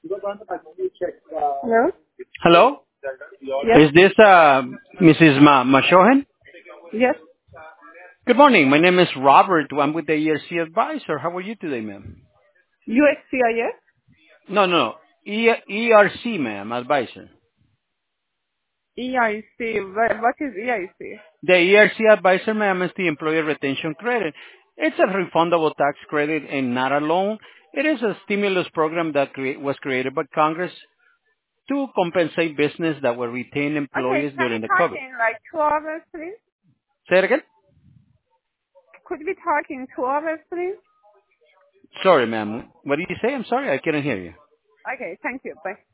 Hello? Hello? Yes? Is this Mrs. Mashohan? Yes? Good morning. My name is Robert. I'm with the ERC Advisor. How are you today, ma'am? USCIS? No. ERC, ma'am, Advisor. EIC. What is EIC? The ERC Advisor, ma'am, is the Employer Retention Credit. It's a refundable tax credit and not a loan. It is a stimulus program that was created by Congress to compensate business that will retain Okay, employees can we during the talk COVID. in like 2 hours, please? Say it again? Could we talk in 2 hours, please? Sorry, ma'am. What did you say? I'm sorry. I couldn't hear you. Okay, thank you. Bye.